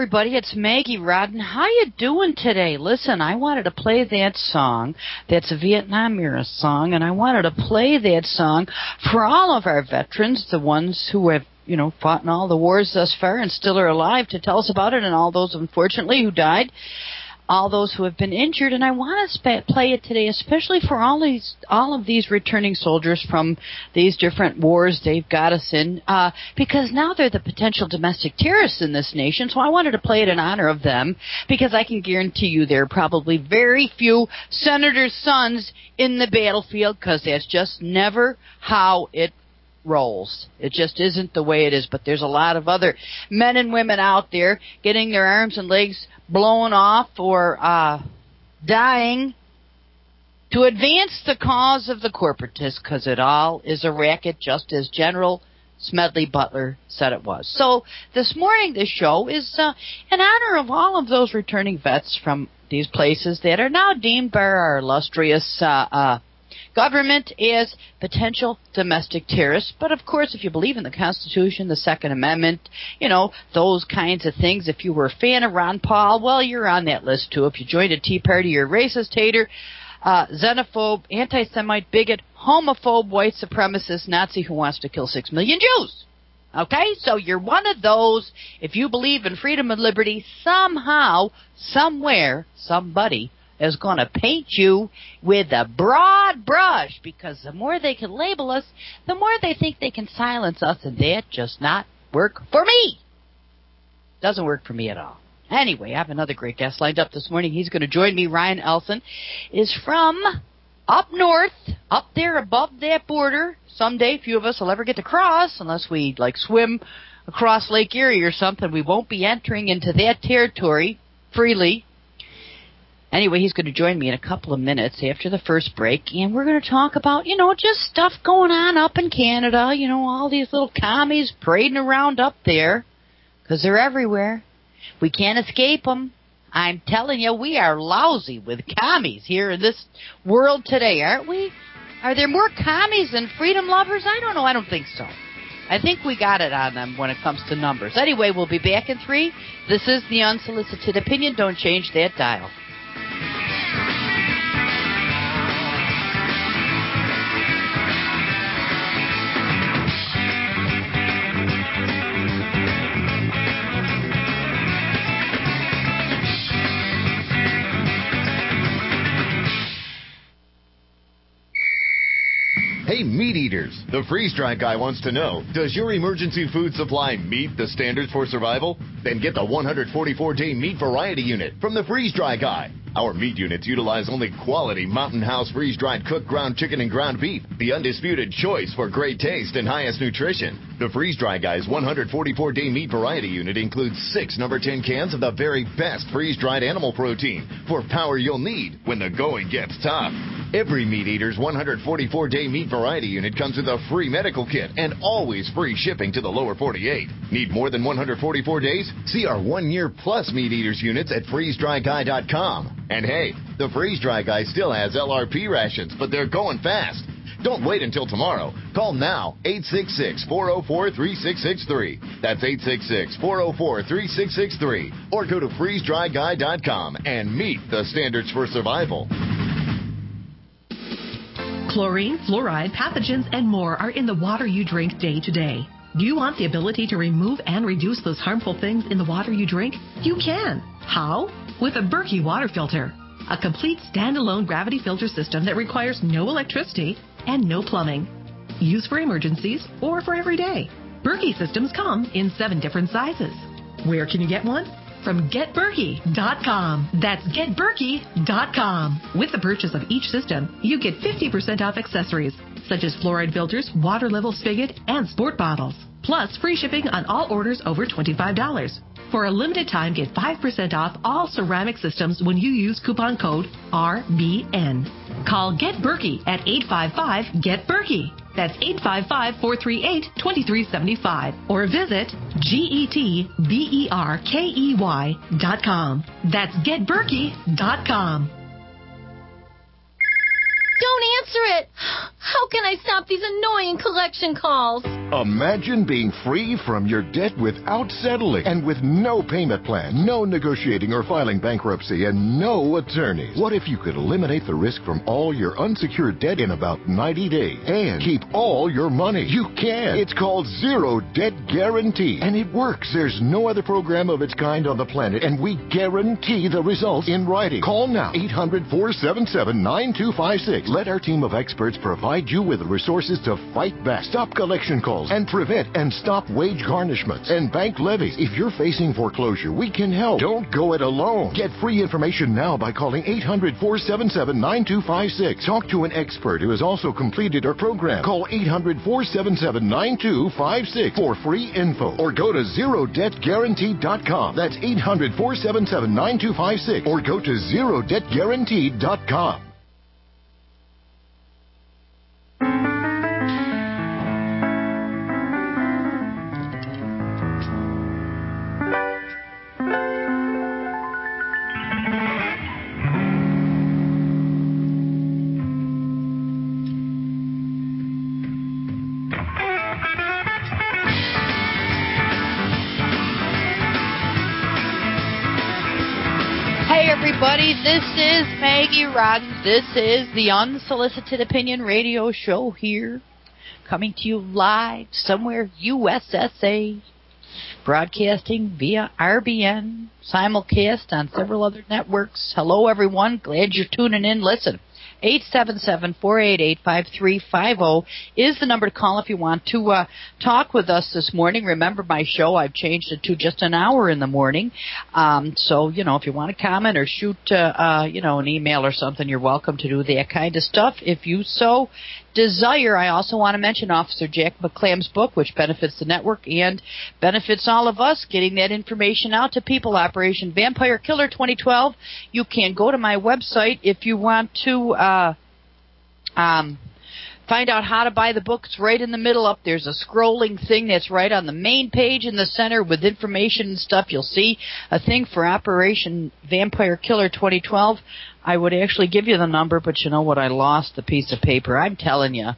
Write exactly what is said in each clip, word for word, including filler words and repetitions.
everybody. It's Maggie Rodden. How you doing today? Listen, I wanted to play that song. That's a Vietnam era song, and I wanted to play that song for all of our veterans, the ones who have, you know, fought in all the wars thus far and still are alive to tell us about it, and all those, unfortunately, who died. All those who have been injured, and I want to sp- play it today, especially for all these, all of these returning soldiers from these different wars they've got us in, uh, because now they're the potential domestic terrorists in this nation. So I wanted to play it in honor of them, because I can guarantee you there are probably very few senators' sons in the battlefield, because that's just never how it rolls. It just isn't the way it is. But there's a lot of other men and women out there getting their arms and legs blown off or uh, dying to advance the cause of the corporatists, because it all is a racket, just as General Smedley Butler said it was. So this morning, this show is uh, in honor of all of those returning vets from these places that are now deemed by our illustrious uh, uh, government as potential domestic terrorists. But, of course, if you believe in the Constitution, the Second Amendment, you know, those kinds of things, if you were a fan of Ron Paul, well, you're on that list, too. If you joined a Tea Party, you're a racist, hater, uh, xenophobe, anti-Semite, bigot, homophobe, white supremacist, Nazi who wants to kill six million Jews. Okay? So you're one of those. If you believe in freedom and liberty, somehow, somewhere, somebody is going to paint you with a broad brush, because the more they can label us, the more they think they can silence us, and that just not work for me. Doesn't work for me at all. Anyway, I have another great guest lined up this morning. He's going to join me. Ryan Elson is from up north, up there above that border. Someday, few of us will ever get to cross, unless we, like, swim across Lake Erie or something. We won't be entering into that territory freely. Anyway, he's going to join me in a couple of minutes after the first break, and we're going to talk about, you know, just stuff going on up in Canada, you know, all these little commies parading around up there, because they're everywhere. We can't escape them. I'm telling you, we are lousy with commies here in this world today, aren't we? Are there more commies than freedom lovers? I don't know. I don't think so. I think we got it on them when it comes to numbers. Anyway, we'll be back in three. This is the Unsolicited Opinion. Don't change that dial. Hey, meat eaters, the freeze-dry guy wants to know, does your emergency food supply meet the standards for survival? Then get the one hundred forty-four day meat variety unit from the freeze-dry guy. Our meat units utilize only quality Mountain House freeze-dried cooked ground chicken and ground beef, the undisputed choice for great taste and highest nutrition. The freeze-dry guy's one hundred forty-four day meat variety unit includes six number ten cans of the very best freeze-dried animal protein for power you'll need when the going gets tough. Every meat eater's one hundred forty-four day meat variety unit comes with a free medical kit and always free shipping to the lower forty-eight. Need more than one hundred forty-four days? See our one-year plus meat eaters units at freeze dry guy dot com. And hey, the Freeze-Dry Guy still has L R P rations, but they're going fast. Don't wait until tomorrow. Call now, eight six six, four oh four, three six six three. That's eight six six, four oh four, three six six three. Or go to freeze dry guy dot com and meet the standards for survival. Chlorine, fluoride, pathogens, and more are in the water you drink day to day. Do you want the ability to remove and reduce those harmful things in the water you drink? You can. How? With a Berkey water filter. A complete standalone gravity filter system that requires no electricity and no plumbing. Used for emergencies or for every day. Berkey systems come in seven different sizes. Where can you get one? From get berkey dot com. That's get berkey dot com. With the purchase of each system, you get fifty percent off accessories, such as fluoride filters, water level spigot, and sport bottles. Plus, free shipping on all orders over twenty-five dollars. For a limited time, get five percent off all ceramic systems when you use coupon code R B N. Call Get Berkey at eight five five, get berkey. That's eight five five, four three eight, two three seven five. Or visit G E T B E R K E Y dot com. That's get berkey dot com. Don't answer it. How can I stop these annoying collection calls? Imagine being free from your debt without settling and with no payment plan, no negotiating or filing bankruptcy, and no attorneys. What if you could eliminate the risk from all your unsecured debt in about ninety days and keep all your money? You can. It's called Zero Debt Guarantee, and it works. There's no other program of its kind on the planet, and we guarantee the results in writing. Call now, eight hundred, four seven seven, nine two five six. Let our team of experts provide you with the resources to fight back, stop collection calls, and prevent and stop wage garnishments and bank levies. If you're facing foreclosure, we can help. Don't go it alone. Get free information now by calling eight hundred, four seven seven, nine two five six. Talk to an expert who has also completed our program. Call eight hundred, four seven seven, nine two five six for free info, or go to zero debt guarantee dot com. That's eight hundred, four seven seven, nine two five six, or go to zero debt guarantee dot com. Everybody, this is Maggie Rodden. This is the Unsolicited Opinion Radio Show here, coming to you live somewhere U S S A, broadcasting via R B N, simulcast on several other networks. Hello, everyone. Glad you're tuning in. Listen, eight seven seven, four eight eight, five three five zero is the number to call if you want to uh, talk with us this morning. Remember, my show, I've changed it to just an hour in the morning. Um, so, you know, if you want to comment or shoot, uh, uh, you know, an email or something, you're welcome to do that kind of stuff if you so desire. I also want to mention Officer Jack McClam's book, which benefits the network and benefits all of us, getting that information out to people. Operation Vampire Killer twenty twelve. You can go to my website if you want to uh, um, find out how to buy the book. It's right in the middle up. There's a scrolling thing that's right on the main page in the center with information and stuff. You'll see a thing for Operation Vampire Killer twenty twelve. I would actually give you the number, but you know what? I lost the piece of paper. I'm telling you,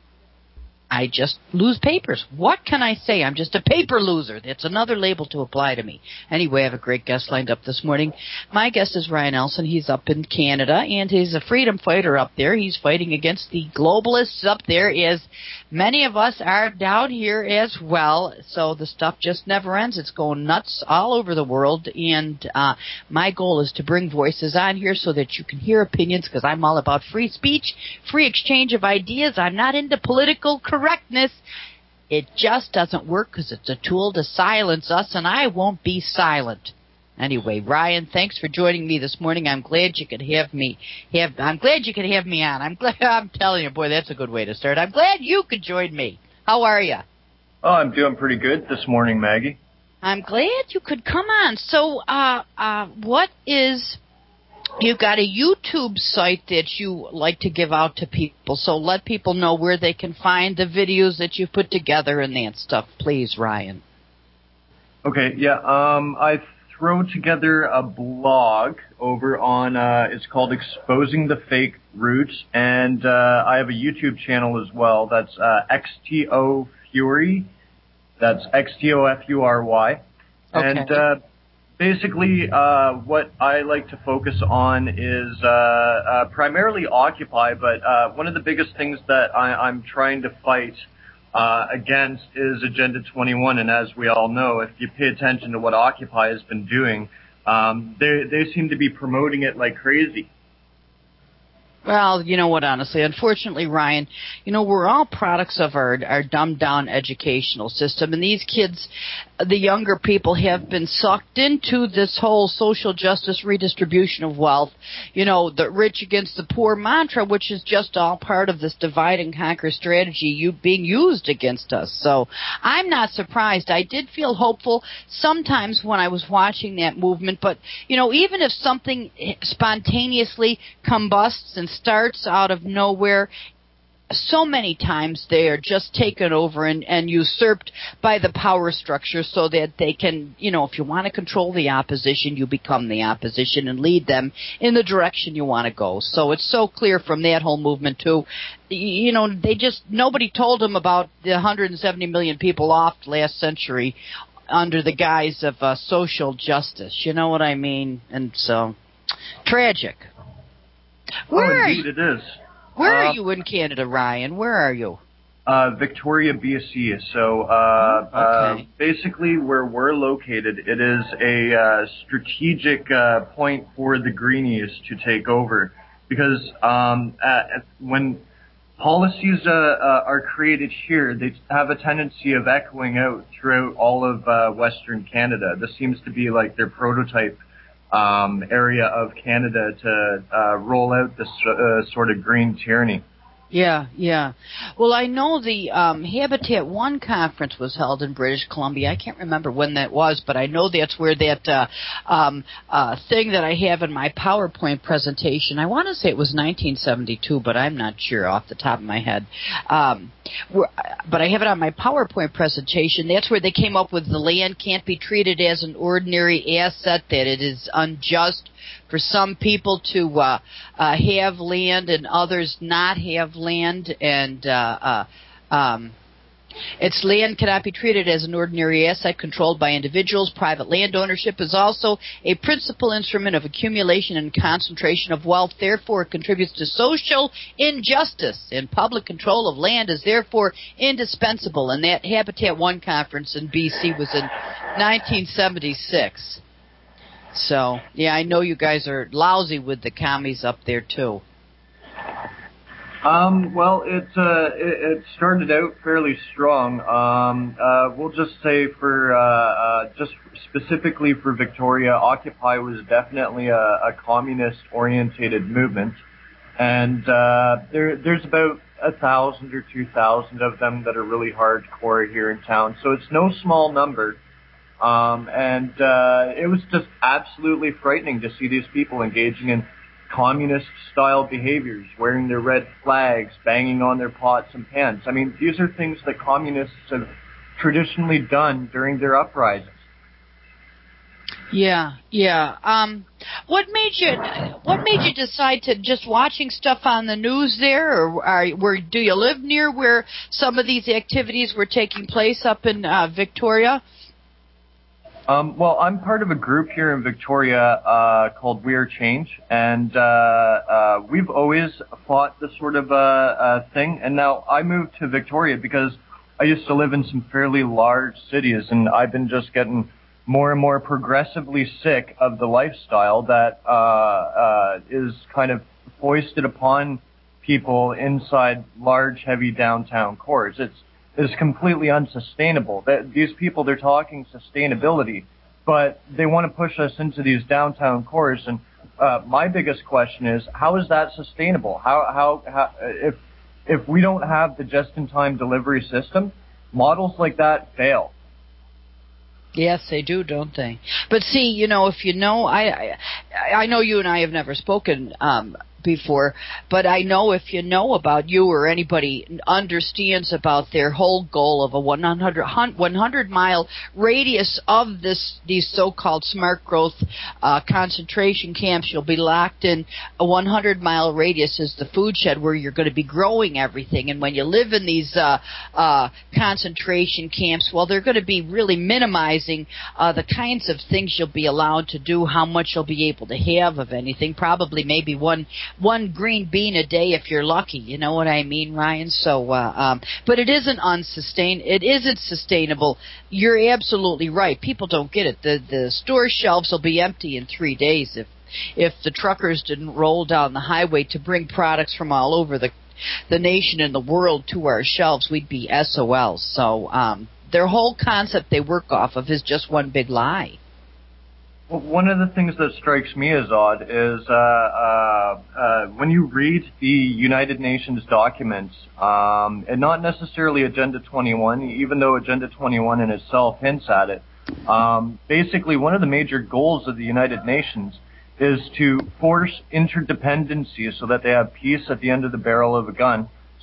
I just lose papers. What can I say? I'm just a paper loser. That's another label to apply to me. Anyway, I have a great guest lined up this morning. My guest is Ryan Elson. He's up in Canada, and he's a freedom fighter up there. He's fighting against the globalists up there, as many of us are down here as well. So the stuff just never ends. It's going nuts all over the world, and uh, my goal is to bring voices on here so that you can hear opinions, because I'm all about free speech, free exchange of ideas. I'm not into political correctness. It just doesn't work because it's a tool to silence us, and I won't be silent. Anyway, Ryan, thanks for joining me this morning. I'm glad you could have me have I'm glad you could have me on. I'm glad I'm telling you, boy, that's a good way to start. I'm glad you could join me. How are you? Oh, I'm doing pretty good this morning, Maggie. I'm glad you could come on. So, uh uh what is You've got a YouTube site that you like to give out to people, so let people know where they can find the videos that you've put together and that stuff, please, Ryan. Okay, yeah, um, I throw together a blog over on, uh, it's called Exposing the Fake Roots, and uh, I have a YouTube channel as well. That's uh, X T O Fury. That's X T O F U R Y. Okay. And uh, basically, uh, what I like to focus on is uh, uh, primarily Occupy, but uh, one of the biggest things that I, I'm trying to fight uh, against is Agenda twenty-one. And as we all know, if you pay attention to what Occupy has been doing, um, they they seem to be promoting it like crazy. Well, you know what, honestly, unfortunately, Ryan, you know, we're all products of our, our dumbed-down educational system, and these kids, the younger people, have been sucked into this whole social justice redistribution of wealth, you know, the rich against the poor mantra, which is just all part of this divide and conquer strategy you, being used against us. So I'm not surprised. I did feel hopeful sometimes when I was watching that movement, but, you know, even if something spontaneously combusts and starts out of nowhere, so many times they are just taken over and, and usurped by the power structure so that they can, you know, if you want to control the opposition, you become the opposition and lead them in the direction you want to go. So it's so clear from that whole movement, too. You know, they just, nobody told them about the one hundred seventy million people off last century under the guise of uh, social justice. You know what I mean? And so, tragic. Where oh, are indeed you? it is. Where uh, are you in Canada, Ryan? Where are you? Uh, Victoria, B C. So, uh, oh, okay. uh, basically where we're located, it is a, uh, strategic, uh, point for the Greenies to take over. Because, um, uh, when policies, uh, uh, are created here, they have a tendency of echoing out throughout all of, uh, Western Canada. This seems to be like their prototype, um, area of Canada to, uh, roll out this, uh, sort of green tyranny. Yeah, yeah. Well, I know the um, Habitat One conference was held in British Columbia. I can't remember when that was, but I know that's where that uh, um, uh, thing that I have in my PowerPoint presentation, I want to say it was nineteen seventy-two, but I'm not sure off the top of my head. Um, but I have it on my PowerPoint presentation. That's where they came up with the land can't be treated as an ordinary asset, that it is unjust for some people to uh, uh, have land and others not have land, and uh, uh, um, its land cannot be treated as an ordinary asset controlled by individuals. Private land ownership is also a principal instrument of accumulation and concentration of wealth. Therefore, it contributes to social injustice, and public control of land is therefore indispensable. And that Habitat One conference in B C was in nineteen seventy-six. So, yeah, I know you guys are lousy with the commies up there, too. Um, well, it, uh, it, it started out fairly strong. Um, uh, we'll just say for, uh, uh, just specifically for Victoria, Occupy was definitely a, a communist-orientated movement. And, uh, there, there's about a thousand or two thousand of them that are really hardcore here in town. So it's no small number. Um, and uh, it was just absolutely frightening to see these people engaging in communist-style behaviors, wearing their red flags, banging on their pots and pans. I mean, these are things that communists have traditionally done during their uprisings. Yeah, yeah. Um, what made you What made you decide to just watching stuff on the news there, or are, where do you live near where some of these activities were taking place up in uh, Victoria? Um, well, I'm part of a group here in Victoria uh, called We Are Change, and uh, uh, we've always fought this sort of uh, uh, thing. And now I moved to Victoria because I used to live in some fairly large cities, and I've been just getting more and more progressively sick of the lifestyle that uh, uh, is kind of foisted upon people inside large, heavy downtown cores. It's is completely unsustainable. That these people, they're talking sustainability, but they want to push us into these downtown cores. And uh, my biggest question is, how is that sustainable? How, how, how if if we don't have the just-in-time delivery system, models like that fail. Yes, they do, don't they? But see, you know, if you know, I, I, I know you and I have never spoken um, before, but I know if you know about you or anybody understands about their whole goal of a one hundred mile radius of this these so-called smart growth uh, concentration camps, you'll be locked in a one hundred mile radius is the food shed where you're going to be growing everything. And when you live in these uh, uh, concentration camps, well, they're going to be really minimizing uh, the kinds of things you'll be allowed to do, how much you'll be able to have of anything, probably maybe one one green bean a day if you're lucky. You know what I mean, Ryan? So, uh, um, but it isn't unsustain. It isn't sustainable. You're absolutely right. People don't get it. The the store shelves will be empty in three days if if the truckers didn't roll down the highway to bring products from all over the the nation and the world to our shelves. We'd be S O L. So, um, their whole concept they work off of is just one big lie. Well, one of the things that strikes me as odd is uh, uh, uh, when you read the United Nations documents, um, and not necessarily Agenda twenty-one, even though Agenda twenty-one in itself hints at it. Um, basically, one of the major goals of the United Nations is to force interdependency so that they have peace at the end of the barrel of a gun,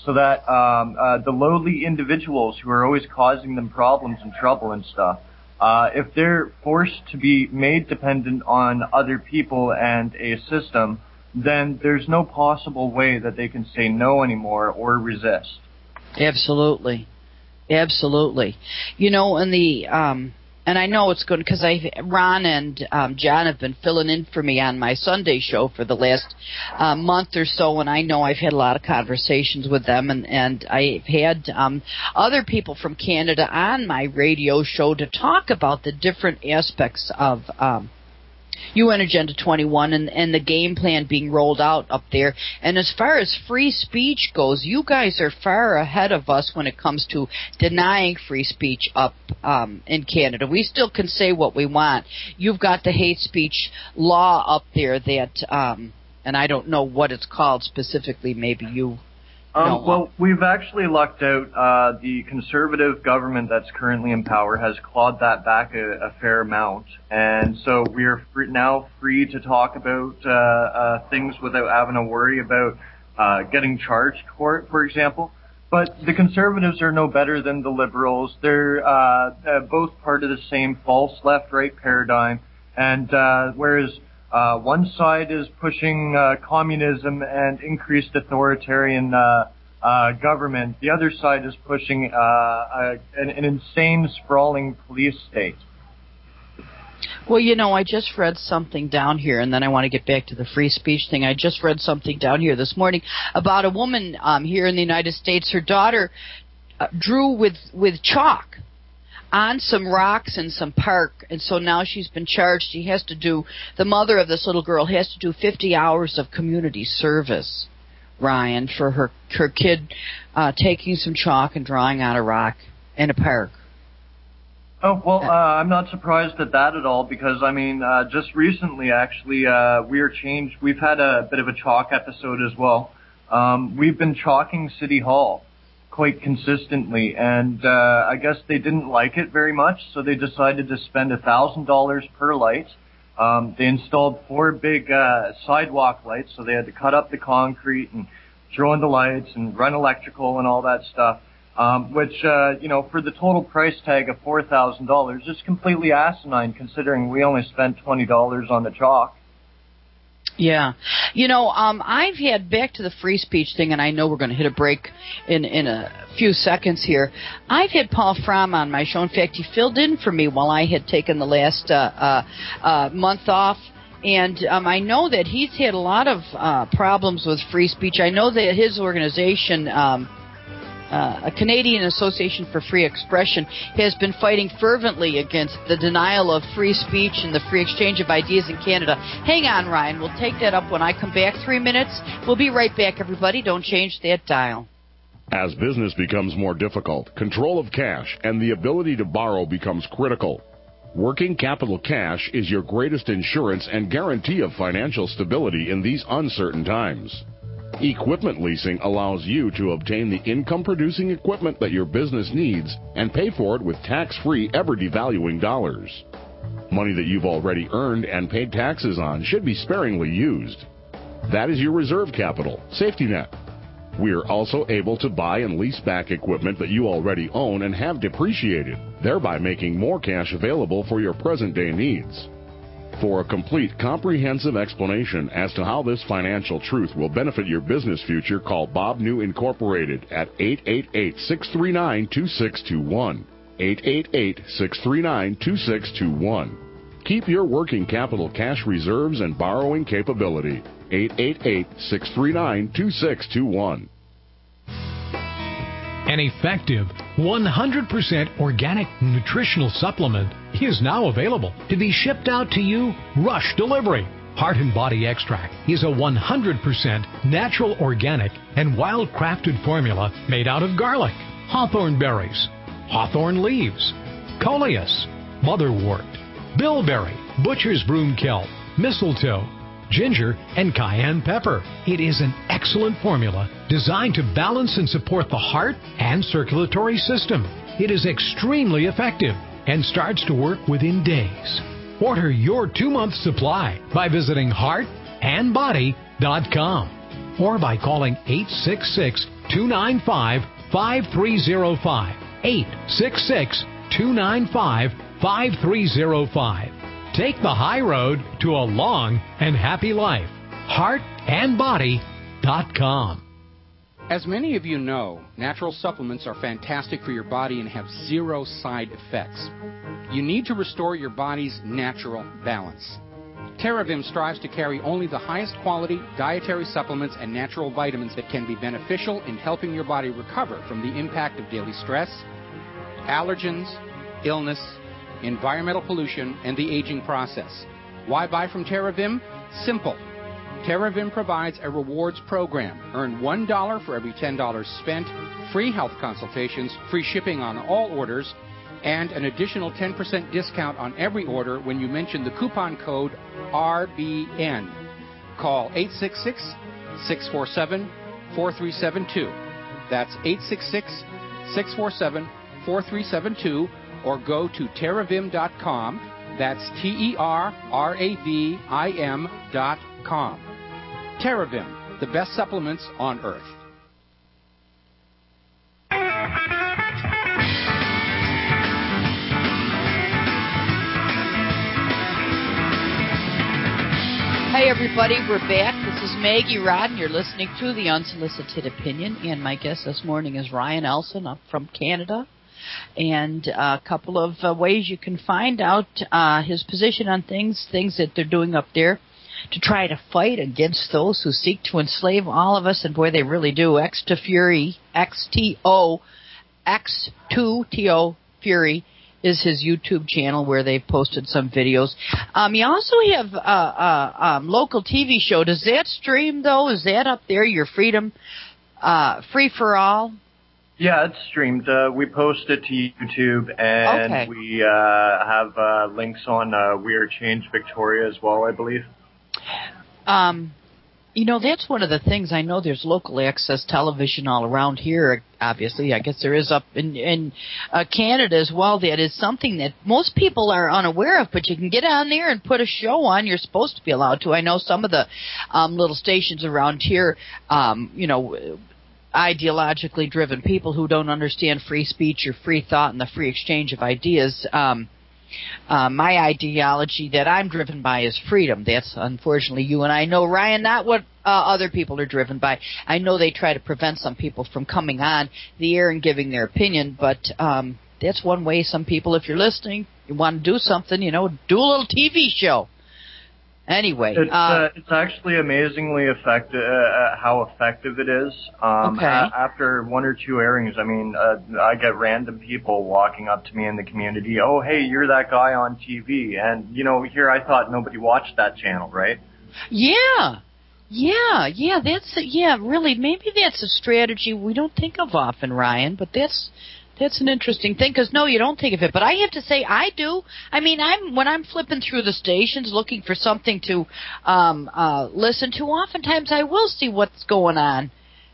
so that um, uh, the lowly individuals who are always causing them problems and trouble and stuff, uh, if they're forced to be made dependent on other people and a system, then there's no possible way that they can say no anymore or resist. Absolutely. Absolutely. You know, in the, um, and I know it's good because I, Ron and um, John have been filling in for me on my Sunday show for the last uh, month or so, and I know I've had a lot of conversations with them, and, and I've had um, other people from Canada on my radio show to talk about the different aspects of um, U N Agenda twenty-one and, and the game plan being rolled out up there. And as far as free speech goes, you guys are far ahead of us when it comes to denying free speech up um, in Canada. We still can say what we want. You've got the hate speech law up there that, um, and I don't know what it's called specifically, maybe you Um, know. well, we've actually lucked out. Uh, the Conservative government that's currently in power has clawed that back a, a fair amount, and so we're free, now free to talk about uh, uh, things without having to worry about uh, getting charged for it, for example. But the Conservatives are no better than the Liberals. They're uh, uh, both part of the same false left-right paradigm, and uh, whereas Uh, one side is pushing uh, communism and increased authoritarian uh, uh, government. The other side is pushing uh, a, an, an insane, sprawling police state. Well, you know, I just read something down here, and then I want to get back to the free speech thing. I just read something down here this morning about a woman um, here in the United States. Her daughter uh, drew with, with chalk on some rocks in some park, and so now she's been charged. She has to do, the mother of this little girl has to do fifty hours of community service, Ryan, for her her kid uh, taking some chalk and drawing on a rock in a park. Oh, well, uh, I'm not surprised at that at all, because, I mean, uh, just recently, actually, uh, we are changed. We've had a bit of a chalk episode as well. Um, we've been chalking City Hall quite consistently, and uh, I guess they didn't like it very much, so they decided to spend a thousand dollars per light. Um, they installed four big uh, sidewalk lights, so they had to cut up the concrete and throw in the lights and run electrical and all that stuff, um, which, uh, you know, for the total price tag of four thousand dollars is completely asinine, considering we only spent twenty dollars on the chalk. Yeah. You know, um, I've had, back to the free speech thing, and I know we're going to hit a break in, in a few seconds here. I've had Paul Fromm on my show. In fact, he filled in for me while I had taken the last uh, uh, uh, month off. And um, I know that he's had a lot of uh, problems with free speech. I know that his organization, um, uh, a Canadian Association for Free Expression, has been fighting fervently against the denial of free speech and the free exchange of ideas in Canada. Hang on, Ryan. We'll take that up when I come back. Three minutes. We'll be right back, everybody. Don't change that dial. As business becomes more difficult, control of cash and the ability to borrow becomes critical. Working Capital Cash is your greatest insurance and guarantee of financial stability in these uncertain times. Equipment leasing allows you to obtain the income-producing equipment that your business needs and pay for it with tax-free, ever-devaluing dollars. Money that you've already earned and paid taxes on should be sparingly used. That is your reserve capital, safety net. We are also able to buy and lease back equipment that you already own and have depreciated, thereby making more cash available for your present-day needs. For a complete, comprehensive explanation as to how this financial truth will benefit your business future, call Bob New Incorporated at eight eight eight, six three nine, two six two one. eight eight eight, six three nine, two six two one. Keep your working capital cash reserves and borrowing capability. eight eight eight, six three nine, two six two one. An effective one hundred percent organic nutritional supplement is now available to be shipped out to you rush delivery. Heart and Body Extract is a one hundred percent natural, organic, and wild-crafted formula made out of garlic, hawthorn berries, hawthorn leaves, coleus, motherwort, bilberry, butcher's broom kelp, mistletoe, ginger, and cayenne pepper. It is an excellent formula designed to balance and support the heart and circulatory system. It is extremely effective and starts to work within days. Order your two-month supply by visiting heart and body dot com or by calling eight six six, two nine five, five three zero five. eight six six, two nine five, five three zero five. Take the high road to a long and happy life. heart and body dot com. As many of you know, natural supplements are fantastic for your body and have zero side effects. You need to restore your body's natural balance. TerraVim strives to carry only the highest quality dietary supplements and natural vitamins that can be beneficial in helping your body recover from the impact of daily stress, allergens, illness, environmental pollution, and the aging process. Why buy from TerraVim? Simple. TerraVim provides a rewards program. Earn one dollar for every ten dollars spent, free health consultations, free shipping on all orders, and an additional ten percent discount on every order when you mention the coupon code R B N. Call eight six six, six four seven, four three seven two. That's eight six six, six four seven, four three seven two, or go to terravim dot com. That's T E R R A V I M dot com. TerraVim, the best supplements on earth. Hey everybody, we're back. This is Maggie Rodden. You're listening to The Unsolicited Opinion, and my guest this morning is Ryan Elson up from Canada. And a couple of uh, ways you can find out uh, his position on things, things that they're doing up there to try to fight against those who seek to enslave all of us, and boy, they really do. X to Fury, X T O, X two T O Fury is his YouTube channel where they've posted some videos. Um, you also have a uh, uh, um, local T V show. Does that stream, though? Is that up there, your Freedom, uh, Free for All? Yeah, it's streamed. Uh, we post it to YouTube, and okay. we uh, have uh, links on uh, We Are Change Victoria as well, I believe. Um, you know, that's one of the things. I know there's local access television all around here, obviously. I guess there is up in, in uh, Canada as well. That is something that most people are unaware of, but you can get on there and put a show on. You're supposed to be allowed to. I know some of the um, little stations around here, um, you know, ideologically driven people who don't understand free speech or free thought and the free exchange of ideas. Um, uh, my ideology that I'm driven by is freedom. That's unfortunately you and I know, Ryan, not what uh, other people are driven by. I know they try to prevent some people from coming on the air and giving their opinion, but um, that's one way some people, if you're listening, you want to do something, you know, do a little T V show. Anyway, it's, uh, uh, it's actually amazingly effective. Uh, how effective it is. Um, okay. a- after one or two airings, I mean, uh, I get random people walking up to me in the community. Oh, hey, you're that guy on T V, and you know, here I thought nobody watched that channel, right? Yeah, yeah, yeah. That's yeah. Really, maybe that's a strategy we don't think of often, Ryan. But that's. That's an interesting thing, because, no, you don't think of it. But I have to say, I do. I mean, I'm when I'm flipping through the stations looking for something to um, uh, listen to, oftentimes I will see what's going on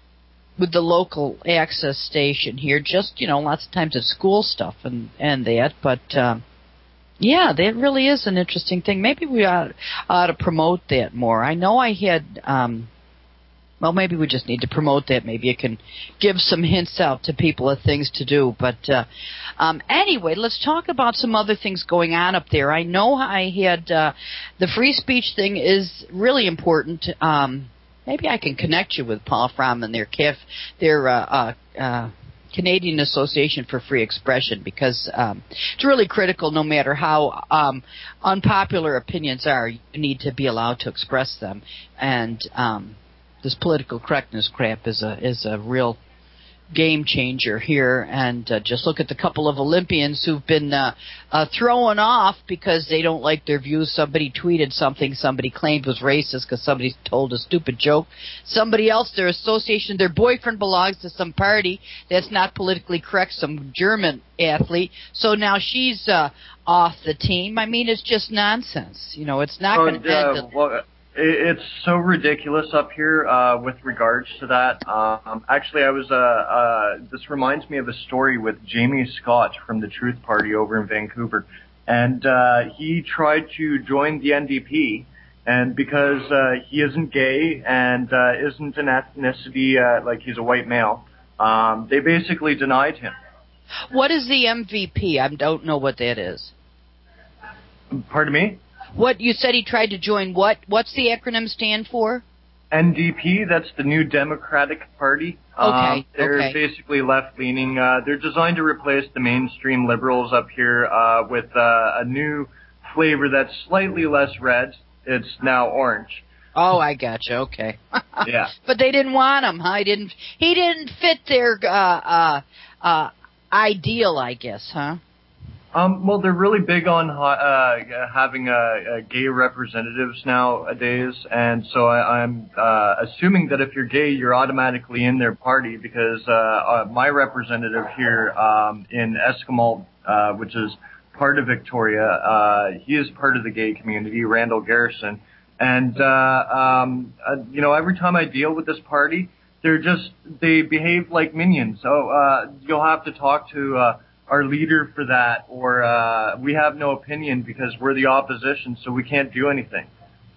with the local access station here. Just, you know, lots of times it's school stuff and, and that. But, um, yeah, that really is an interesting thing. Maybe we ought, ought to promote that more. I know I had... Um, Well, maybe we just need to promote that. Maybe it can give some hints out to people of things to do. But uh, um, anyway, let's talk about some other things going on up there. I know I had uh, the free speech thing is really important. Um, maybe I can connect you with Paul Fromm, their C A F, their uh, uh, uh, Canadian Association for Free Expression, because um, it's really critical. No matter how um, unpopular opinions are, you need to be allowed to express them. And um, this political correctness crap is a is a real game changer here. And uh, just look at the couple of Olympians who've been uh, uh, thrown off because they don't like their views. Somebody tweeted something somebody claimed was racist because somebody told a stupid joke. Somebody else, their association, their boyfriend belongs to some party that's not politically correct, some German athlete. So now she's uh, off the team. I mean, it's just nonsense. You know, it's not Oh, going to uh, end. well, it's so ridiculous up here uh, with regards to that. Um, actually, I was. Uh, uh, this reminds me of a story with Jamie Scott from the Truth Party over in Vancouver, and uh, he tried to join the N D P, And because uh, he isn't gay and uh, isn't an ethnicity, uh, like he's a white male, um, they basically denied him. What is the M V P? I don't know what that is. Pardon me? What you said he tried to join what? What's the acronym stand for? N D P, that's the New Democratic Party. Okay, um, they're okay. basically left-leaning. Uh, they're designed to replace the mainstream liberals up here uh, with uh, a new flavor that's slightly less red. It's now orange. Oh, I gotcha. Okay. Yeah. But they didn't want him. Huh? He didn't. He didn't fit their uh, uh, uh, ideal, I guess, huh? Um, well, they're really big on uh, having uh, uh, gay representatives nowadays, and so I, I'm uh, assuming that if you're gay, you're automatically in their party because uh, uh, my representative here um, in Esquimalt, uh, which is part of Victoria, uh, he is part of the gay community, Randall Garrison, and uh, um, uh, you know, every time I deal with this party, they're just they behave like minions. So uh, you'll have to talk to Uh, our leader for that, or uh, we have no opinion because we're the opposition, so we can't do anything.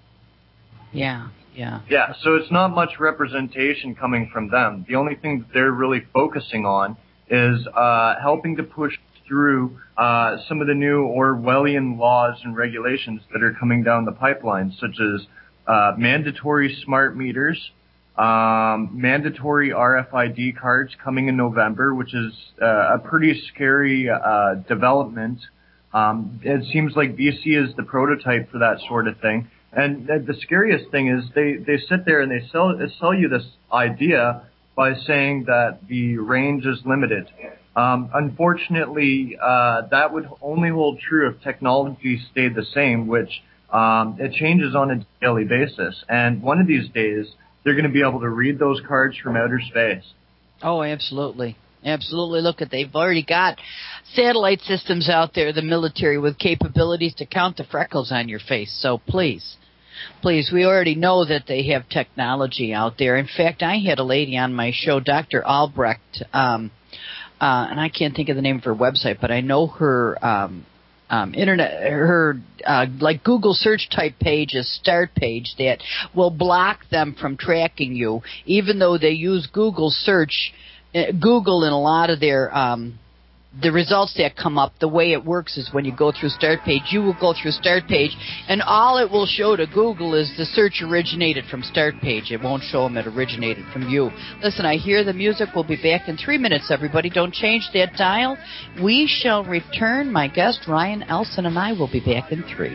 Yeah, yeah. Yeah, so it's not much representation coming from them. The only thing that they're really focusing on is uh, helping to push through uh, some of the new Orwellian laws and regulations that are coming down the pipeline, such as uh, mandatory smart meters, Um, mandatory R F I D cards coming in November, which is uh, a pretty scary uh, development. Um, it seems like B C is the prototype for that sort of thing. And th- the scariest thing is they, they sit there and they sell sell you this idea by saying that the range is limited. Um, unfortunately, uh, that would only hold true if technology stayed the same, which um, it changes on a daily basis. And one of these days, they're going to be able to read those cards from outer space. Oh, absolutely. Absolutely. Look at, they've already got satellite systems out there, the military, with capabilities to count the freckles on your face. So please, please, we already know that they have technology out there. In fact, I had a lady on my show, Doctor Albrecht, um, uh, and I can't think of the name of her website, but I know her um Um, internet, her uh, like Google search type page, a start page that will block them from tracking you, even though they use Google search, uh, Google in a lot of their um, the results that come up. The way it works is when you go through start page, you will go through start page, and all it will show to Google is the search originated from start page. It won't show them it originated from you. Listen, I hear the music. We'll be back in three minutes, everybody. Don't change that dial. We shall return. My guest, Ryan Elson, and I will be back in three.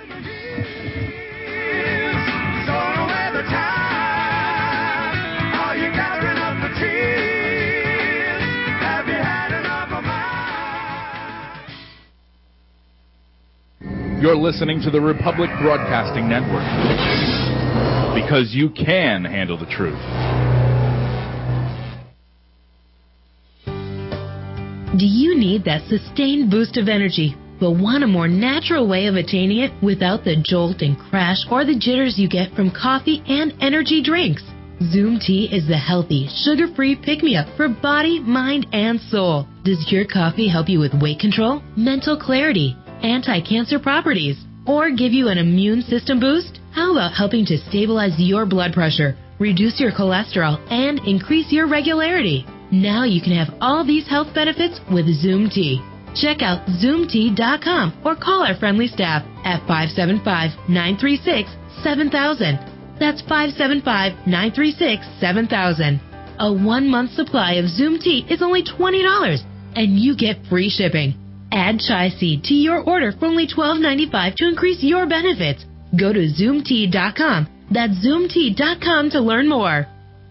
You're listening to the Republic Broadcasting Network, because you can handle the truth. Do you need that sustained boost of energy, but want a more natural way of attaining it without the jolt and crash or the jitters you get from coffee and energy drinks? Zoom Tea is the healthy, sugar-free pick-me-up for body, mind, and soul. Does your coffee help you with weight control, mental clarity, anti-cancer properties, or give you an immune system boost? How about helping to stabilize your blood pressure, reduce your cholesterol, and increase your regularity? Now you can have all these health benefits with Zoom Tea. Check out zoom tea dot com or call our friendly staff at five seven five, nine three six, seven thousand. That's five seven five, nine three six, seven thousand. A one-month supply of Zoom Tea is only twenty dollars, and you get free shipping. Add chai seed to your order for only twelve ninety-five to increase your benefits. Go to zoom tea dot com. That's zoom tea dot com to learn more.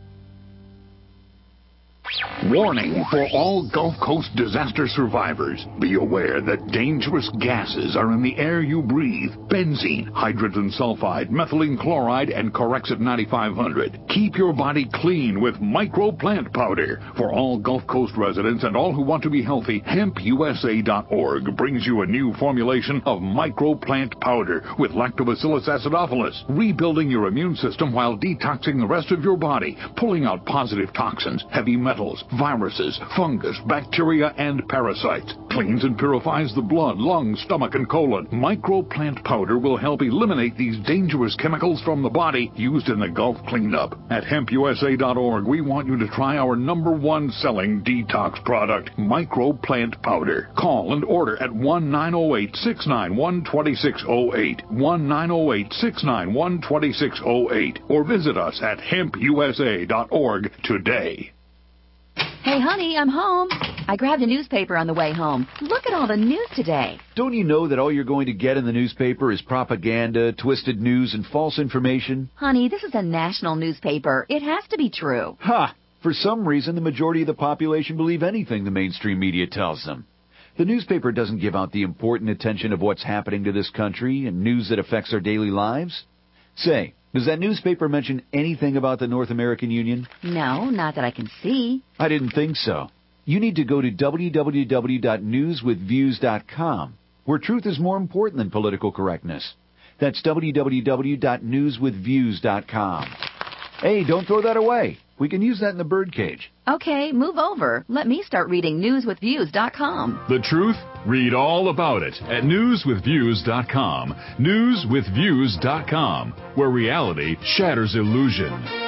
Warning for all Gulf Coast disaster survivors. Be aware that dangerous gases are in the air you breathe. Benzene, hydrogen sulfide, methylene chloride, and Corexit ninety-five hundred. Keep your body clean with microplant powder. For all Gulf Coast residents and all who want to be healthy, hemp U S A dot org brings you a new formulation of microplant powder with Lactobacillus acidophilus, rebuilding your immune system while detoxing the rest of your body, pulling out positive toxins, heavy metals, viruses, fungus, bacteria, and parasites. Cleans and purifies the blood, lungs, stomach, and colon. Microplant powder will help eliminate these dangerous chemicals from the body used in the Gulf cleanup. At hemp u s a dot org, we want you to try our number one selling detox product, Microplant powder. Call and order at one nine zero eight, six nine one, two six zero eight, one nine zero eight, six nine one, two six zero eight, or visit us at hemp u s a dot org today. Hey, honey, I'm home. I grabbed a newspaper on the way home. Look at all the news today. Don't you know that all you're going to get in the newspaper is propaganda, twisted news, and false information? Honey, this is a national newspaper. It has to be true. Ha! For some reason, the majority of the population believe anything the mainstream media tells them. The newspaper doesn't give out the important attention of what's happening to this country and news that affects our daily lives. Say, does that newspaper mention anything about the North American Union? No, not that I can see. I didn't think so. You need to go to w w w dot news with views dot com, where truth is more important than political correctness. That's w w w dot news with views dot com. Hey, don't throw that away. We can use that in the birdcage. Okay, move over. Let me start reading news with views dot com. The truth? Read all about it at news with views dot com. news with views dot com, where reality shatters illusion.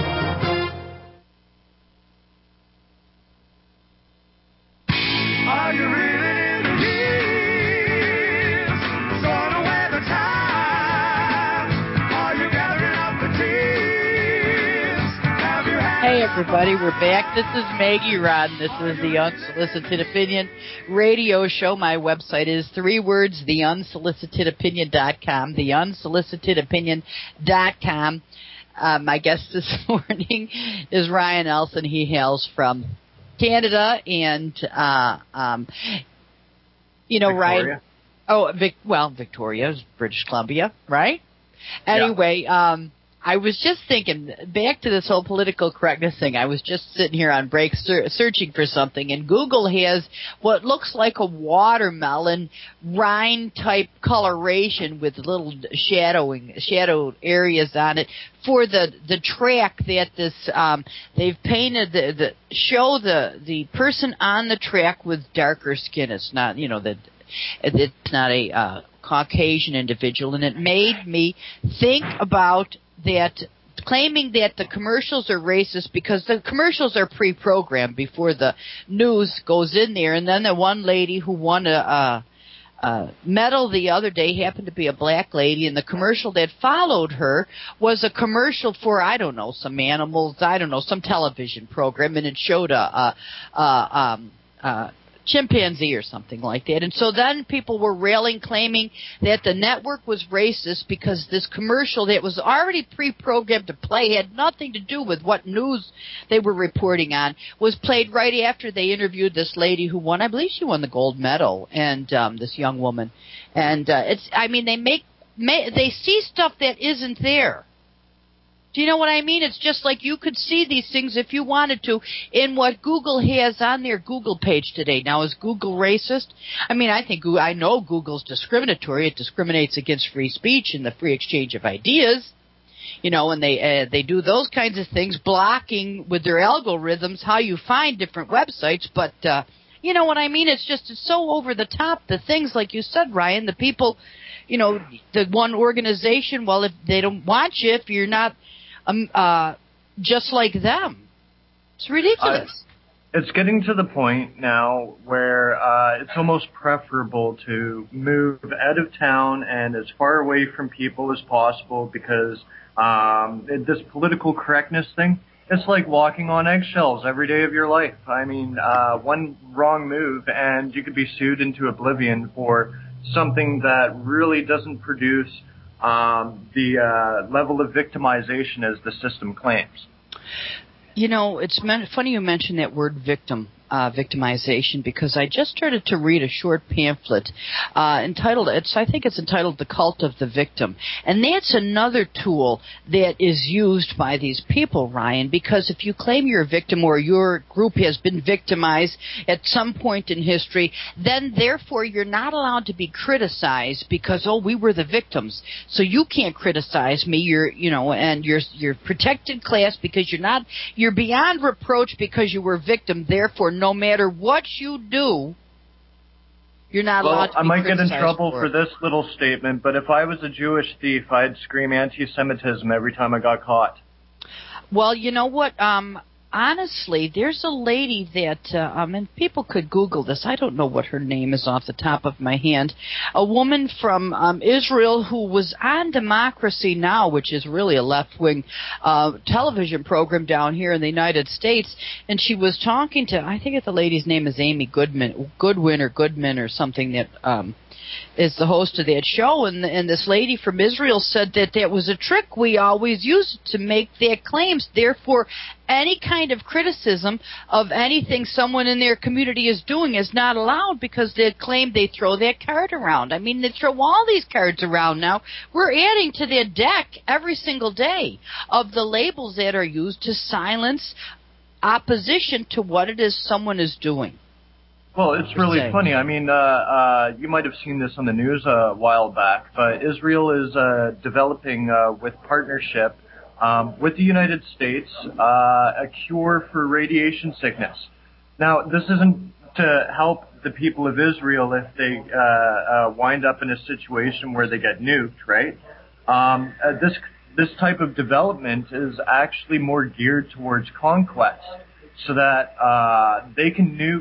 Are you reading the news? Sort of weather time. Are you gathering up the tears? Have you had Hey everybody, we're back. This is Maggie Rodden. This is the Unsolicited Opinion radio show. My website is three words, the unsolicited opinion dot com, the unsolicited opinion dot com. Uh, my guest this morning is Ryan Elson. He hails from Canada, and uh, um, you know, Victoria. Ryan. Oh, Vic, well, Victoria is British Columbia, right? Anyway, yeah. um, I was just thinking back to this whole political correctness thing. I was just sitting here on break ser- searching for something, and Google has what looks like a watermelon rind type coloration with little shadowing, shadowed areas on it for the the track that this um, they've painted the, the show the the person on the track with darker skin. It's not, you know, that it's not a uh, Caucasian individual, and it made me think about that, claiming that the commercials are racist because the commercials are pre-programmed before the news goes in there. And then the one lady who won a, a, a medal the other day happened to be a black lady, and the commercial that followed her was a commercial for, I don't know, some animals, I don't know, some television program, and it showed a, a, a um, uh, chimpanzee or something like that. And so then people were railing, claiming that the network was racist because this commercial that was already pre-programmed to play, had nothing to do with what news they were reporting on, was played right after they interviewed this lady who won, I believe she won the gold medal, and um, this young woman. And uh, it's, I mean, they make, may, they see stuff that isn't there. Do you know what I mean? It's just like you could see these things if you wanted to in what Google has on their Google page today. Now, is Google racist? I mean, I think I know Google's discriminatory. It discriminates against free speech and the free exchange of ideas. You know, and they uh, they do those kinds of things, blocking with their algorithms how you find different websites. But uh, you know what I mean? It's just it's so over the top. The things, like you said, Ryan, the people, you know, the one organization. Well, if they don't want you, if you're not Um, uh, just like them. It's ridiculous. Uh, it's getting to the point now where uh, it's almost preferable to move out of town and as far away from people as possible, because um, this political correctness thing, it's like walking on eggshells every day of your life. I mean, uh, one wrong move and you could be sued into oblivion for something that really doesn't produce Um, the uh, level of victimization as the system claims. You know, it's funny you mention that word victim. uh, victimization because I just started to read a short pamphlet uh, entitled, it's, I think it's entitled The Cult of the Victim. And that's another tool that is used by these people, Ryan, because if you claim you're a victim or your group has been victimized at some point in history, then therefore you're not allowed to be criticized because, oh, we were the victims. So you can't criticize me, you're, you know, and you're, you're protected class because you're not, you're beyond reproach because you were a victim. Therefore, no matter what you do, you're not well, allowed to be I might get in criticized trouble for, for it. this little statement, but if I was a Jewish thief, I'd scream anti-Semitism every time I got caught. Well, you know what? Um, honestly, there's a lady that, uh, um, and people could Google this. I don't know what her name is off the top of my hand. A woman from um, Israel who was on Democracy Now!, which is really a left-wing uh, television program down here in the United States, and she was talking to, I think the lady's name is Amy Goodman, Goodwin or Goodman or something that um, is the host of that show, and, and this lady from Israel said that that was a trick we always used to make their claims. Therefore, any kind of criticism of anything someone in their community is doing is not allowed because they claim they throw that card around. I mean, they throw all these cards around now. We're adding to their deck every single day of the labels that are used to silence opposition to what it is someone is doing. Well, it's really say. funny. I mean, uh, uh, you might have seen this on the news a while back, but Israel is uh, developing, uh, with partnership um, with the United States, uh, a cure for radiation sickness. Now, this isn't to help the people of Israel if they uh, uh, wind up in a situation where they get nuked, right? Um, uh, this this type of development is actually more geared towards conquest, so that uh, they can nuke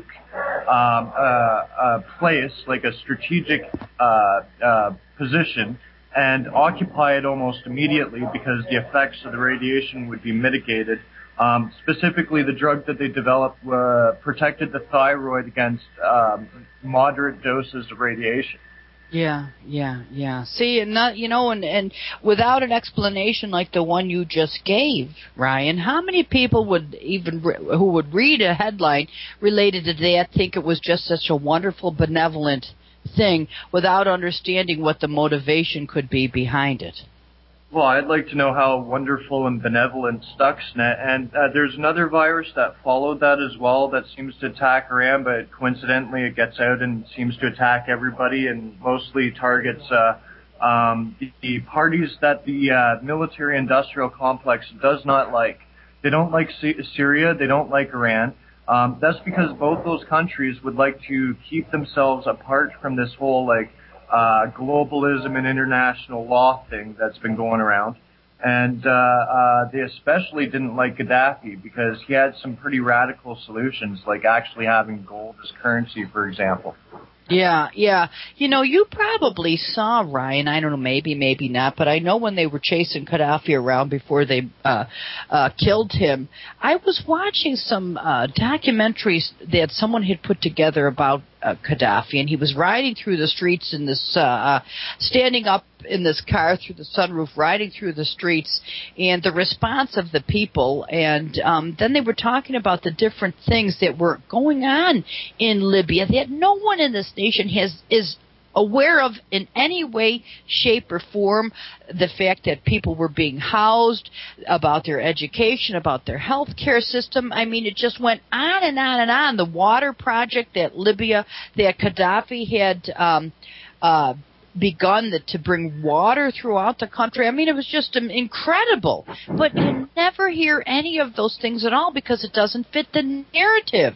um, a, a place, like a strategic uh, uh, position, and occupy it almost immediately because the effects of the radiation would be mitigated. Um, specifically, the drug that they developed uh, protected the thyroid against um, moderate doses of radiation. Yeah, yeah, yeah. See, and not, you know, and, and without an explanation like the one you just gave, Ryan, how many people would even re- who would read a headline related to that think it was just such a wonderful, benevolent thing without understanding what the motivation could be behind it? Well, I'd like to know how wonderful and benevolent Stuxnet, and uh, there's another virus that followed that as well that seems to attack Iran, but coincidentally it gets out and seems to attack everybody and mostly targets uh, um, the, the parties that the uh, military-industrial complex does not like. They don't like C- Syria, they don't like Iran. Um, that's because both those countries would like to keep themselves apart from this whole, like, Uh, globalism and international law thing that's been going around. And uh, uh, they especially didn't like Gaddafi because he had some pretty radical solutions, like actually having gold as currency, for example. Yeah, yeah. You know, you probably saw, Ryan, I don't know, maybe, maybe not, but I know when they were chasing Gaddafi around before they uh, uh, killed him, I was watching some uh, documentaries that someone had put together about uh, Gaddafi, and he was riding through the streets in this, uh, standing up in this car through the sunroof, riding through the streets, and the response of the people, and um, then they were talking about the different things that were going on in Libya that no one in this nation has is aware of in any way, shape, or form. The fact that people were being housed, about their education, about their health care system. I mean, it just went on and on and on. The water project that Libya, that Gaddafi had um, uh, begun the, to bring water throughout the country. I mean, it was just um, incredible. But you never hear any of those things at all because it doesn't fit the narrative.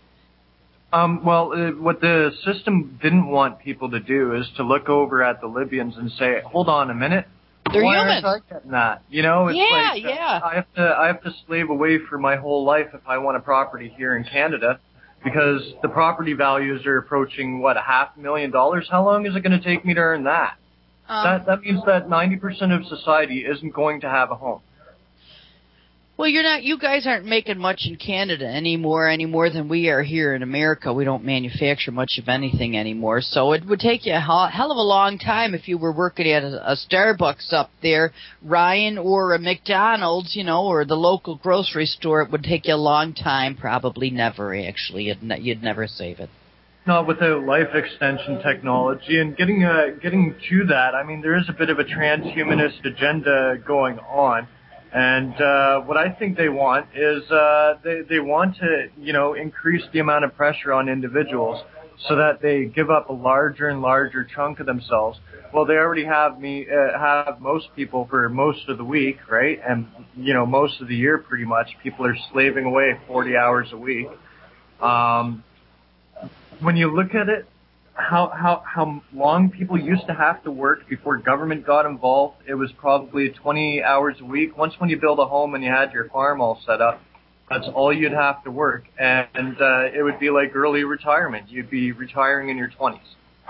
Um, well, uh, what the system didn't want people to do is to look over at the Libyans and say, hold on a minute. They're Why humans. aren't I getting that? You know, it's Yeah, like, yeah. I have to, I have to slave away for my whole life if I want a property here in Canada because the property values are approaching, what, a half a million dollars? How long is it going to take me to earn that? Um, that, that means that ninety percent of society isn't going to have a home. Well, you're not. You guys aren't making much in Canada anymore, any more than we are here in America. We don't manufacture much of anything anymore, so it would take you a hell of a long time if you were working at a, a Starbucks up there, Ryan, or a McDonald's, you know, or the local grocery store. It would take you a long time, probably never. Actually, you'd, ne- you'd never save it. Not without life extension technology, and getting uh, getting to that. I mean, there is a bit of a transhumanist agenda going on. And uh, what I think they want is uh, they they want to you know increase the amount of pressure on individuals so that they give up a larger and larger chunk of themselves. Well, they already have me uh, have most people for most of the week, right? And you know most of the year, pretty much. People are slaving away forty hours a week. Um, when you look at it, how how how long people used to have to work before government got involved, it was probably twenty hours a week. Once when you build a home and you had your farm all set up, that's all you'd have to work, and uh, it would be like early retirement. You'd be retiring in your twenties.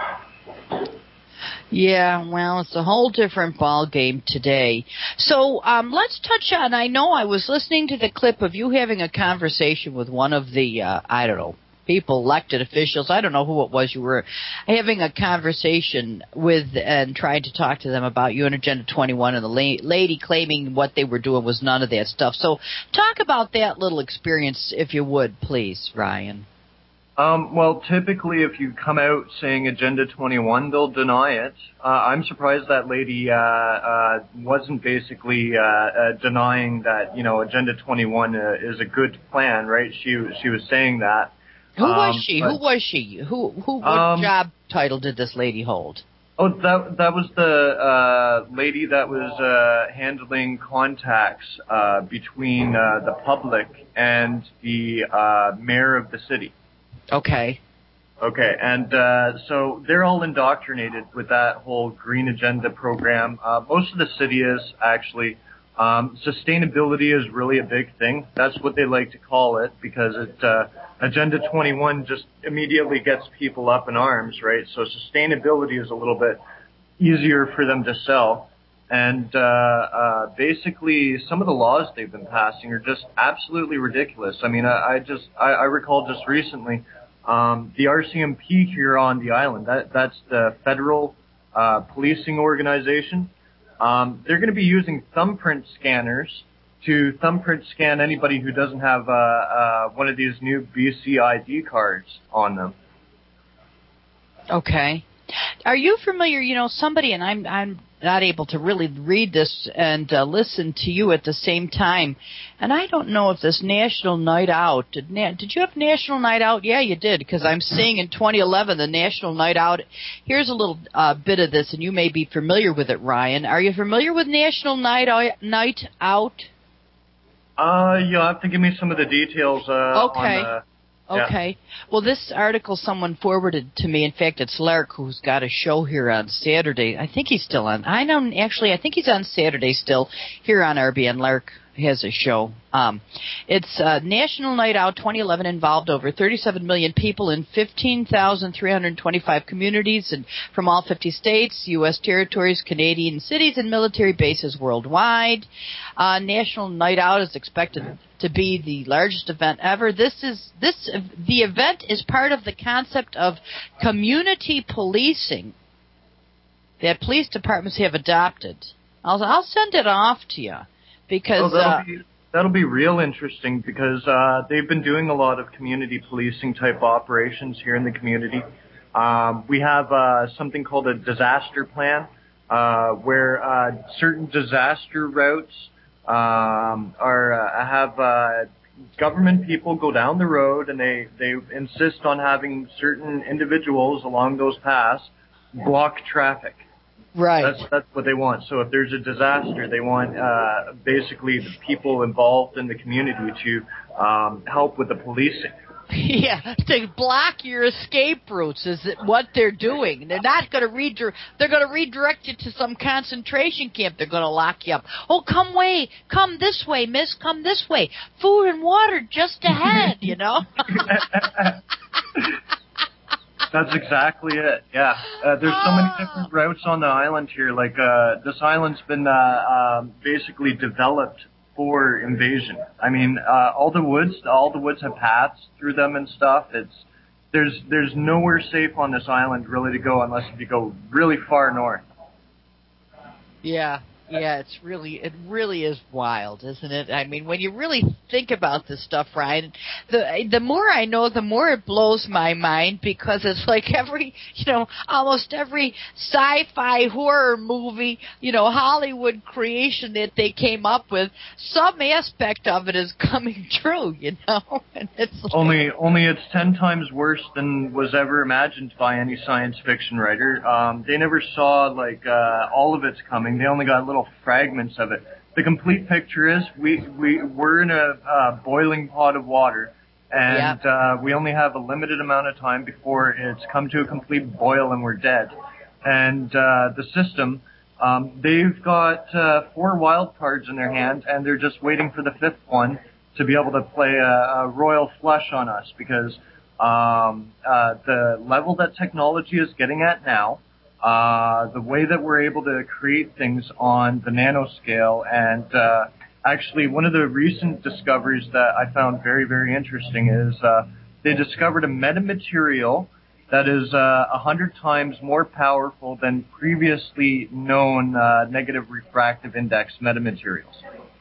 Yeah, well, it's a whole different ball game today. So um, let's touch on, I know I was listening to the clip of you having a conversation with one of the, uh, I don't know, people, elected officials, I don't know who it was you were having a conversation with and trying to talk to them about you and Agenda twenty-one, and the la- lady claiming what they were doing was none of that stuff. So talk about that little experience, if you would, please, Ryan. Um, well, typically if you come out saying Agenda twenty-one, they'll deny it. Uh, I'm surprised that lady uh, uh, wasn't basically uh, uh, denying that, you know, Agenda twenty-one uh, is a good plan, right? She, she was saying that. Who was Um, she? but- Who was she? Who? Who? What Um, job title did this lady hold? Oh, that that was the uh, lady that was uh, handling contacts uh, between uh, the public and the uh, mayor of the city. Okay. Okay, and uh, so they're all indoctrinated with that whole green agenda program. Uh, most of the city is actually. Um, sustainability is really a big thing. That's what they like to call it, because it, uh, Agenda twenty-one just immediately gets people up in arms, right? So sustainability is a little bit easier for them to sell. And uh, uh, basically, some of the laws they've been passing are just absolutely ridiculous. I mean, I, I just I, I recall just recently um, the R C M P here on the island. That that's the federal uh, policing organization. Um, they're going to be using thumbprint scanners to thumbprint scan anybody who doesn't have uh, uh, one of these new B C I D cards on them. Okay. Are you familiar, you know, somebody, and I'm I'm not able to really read this and uh, listen to you at the same time, and I don't know if this National Night Out, did, na- did you have National Night Out? Yeah, you did, because I'm seeing in twenty eleven the National Night Out. Here's a little uh, bit of this, and you may be familiar with it, Ryan. Are you familiar with National Night Out? Night Out? Uh, you'll have to give me some of the details uh, Okay. on the... Yeah. Okay. Well, this article someone forwarded to me. In fact, it's Lark, who's got a show here on Saturday. I think he's still on. I know, actually, I think he's on Saturday still here on R B N. Lark has a show. Um, it's uh, National Night Out twenty eleven involved over thirty-seven million people in fifteen thousand three hundred twenty-five communities and from all fifty states, U S territories, Canadian cities, and military bases worldwide. Uh, National Night Out is expected to be the largest event ever. This is this the event is part of the concept of community policing that police departments have adopted. I'll I'll send it off to you because Oh, that'll, uh, be, that'll be real interesting because uh, they've been doing a lot of community policing type operations here in the community. Um, we have uh, something called a disaster plan uh, where uh, certain disaster routes um, are uh, have uh, government people go down the road and they, they insist on having certain individuals along those paths block traffic. Right. That's that's what they want. So if there's a disaster, they want uh, basically the people involved in the community to um, help with the policing. yeah, to block your escape routes is what they're doing. They're not going to redirect. They're going to redirect you to some concentration camp. They're going to lock you up. Oh, come way, come this way, miss. Come this way. Food and water just ahead. You know. That's exactly it. Yeah, uh, there's so many different routes on the island here. Like uh, this island's been uh, um, basically developed for invasion. I mean, uh, all the woods, all the woods have paths through them and stuff. It's there's there's nowhere safe on this island really to go unless you go really far north. Yeah, yeah, it's really, it really is wild, isn't it? I mean, when you really think about this stuff, Ryan, the the more I know, the more it blows my mind, because it's like every, you know, almost every sci-fi horror movie, you know, Hollywood creation that they came up with, some aspect of it is coming true, you know? And it's like, Only, only it's ten times worse than was ever imagined by any science fiction writer. Um, they never saw like uh, all of it's coming. They only got little fragments of it. The complete picture is we we we're in a uh, boiling pot of water, and Yep. uh, we only have a limited amount of time before it's come to a complete boil and we're dead. And uh, the system, um, they've got uh, four wild cards in their hand, and they're just waiting for the fifth one to be able to play a, a royal flush on us, because um, uh, the level that technology is getting at now, uh, the way that we're able to create things on the nanoscale, and uh, actually one of the recent discoveries that I found very, very interesting is uh, they discovered a metamaterial that is uh, a hundred times more powerful than previously known uh, negative refractive index metamaterials.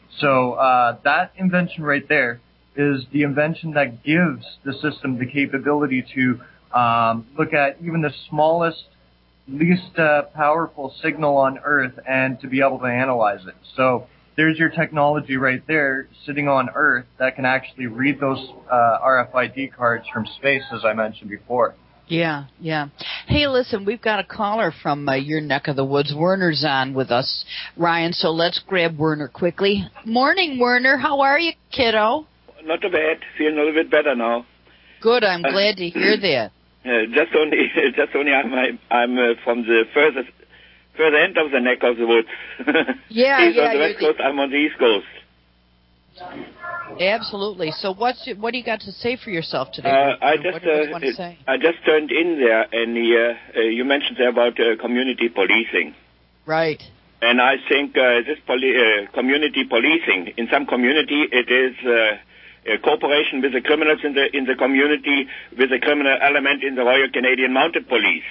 So uh, that invention right there is the invention that gives the system the capability to um, look at even the smallest, least uh, powerful signal on Earth and to be able to analyze it. So there's your technology right there sitting on Earth that can actually read those uh, R F I D cards from space, as I mentioned before. Yeah, yeah. Hey, listen, we've got a caller from uh, your neck of the woods. Werner's on with us, Ryan, so let's grab Werner quickly. Morning, Werner. How are you, kiddo? Not too bad. Feeling a little bit better now. Good. I'm glad to hear that. Uh, just only, just only, I'm, I'm uh, from the further, further end of the neck of the woods. Yeah, He's yeah. on the west coast. I'm on the east coast. Absolutely. So, what's what do you got to say for yourself today? Uh, I What just, do you uh, want to say? I just turned in there, and uh, uh, you mentioned there about uh, community policing. Right. And I think uh, this poli- uh, community policing, in some community, it is uh, a cooperation with the criminals in the in the community, with a criminal element in the Royal Canadian Mounted Police.